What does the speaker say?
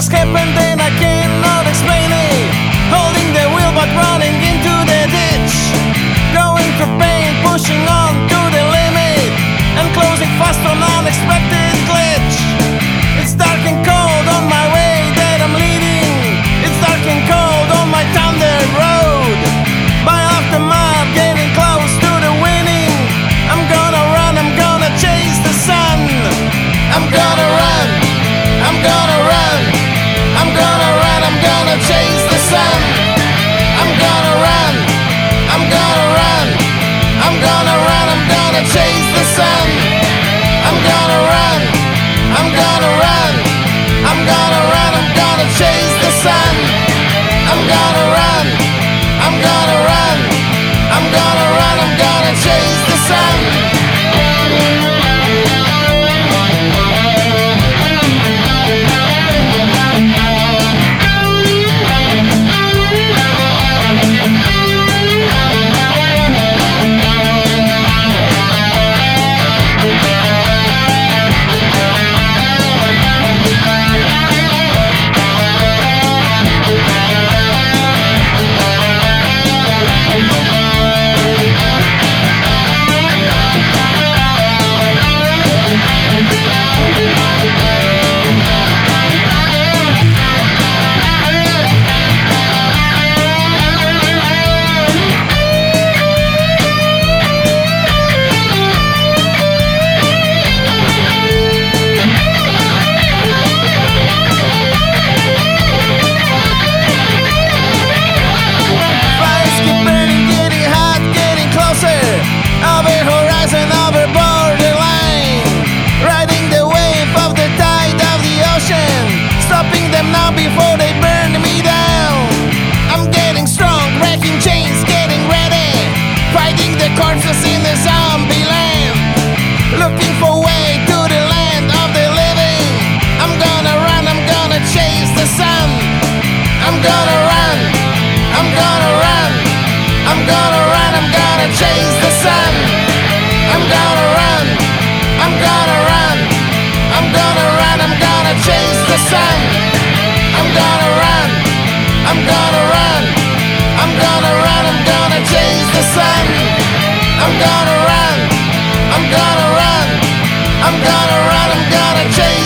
just happened and I cannot explain it. Holding the wheel but running into the ditch. Going through pain, pushing on to the limit, and closing fast on unexpected glitch. It's dark and cold on my way that I'm leading. It's dark and cold on my thunder road. Mile after mile, getting close to the winning. I'm gonna run, I'm gonna chase the sun. I'm gonna run, I'm gonna run, I'm gonna run, I'm gonna chase the sun. I'm gonna run, I'm gonna run, I'm gonna run, I'm gonna chase the sun. I'm gonna run, I'm gonna run, I'm gonna run, I'm gonna chase the sun. I'm gonna run, I'm gonna run, I'm gonna run, I'm gonna chase the sun. Over horizon, over borderline, riding the wave of the tide of the ocean, stopping them now before they burn me down. I'm getting strong, breaking chains, getting ready, fighting the corpses in the zombie land, looking for way to the land of the living. I'm gonna run, I'm gonna chase the sun. I'm gonna run, I'm gonna run, I'm gonna run, I'm gonna chase the sun. I'm gonna run, I'm gonna run, I'm gonna run, I'm gonna chase the sun. I'm gonna run, I'm gonna run, I'm gonna run, I'm gonna chase the sun. I'm gonna run, I'm gonna run, I'm gonna run, I'm gonna chase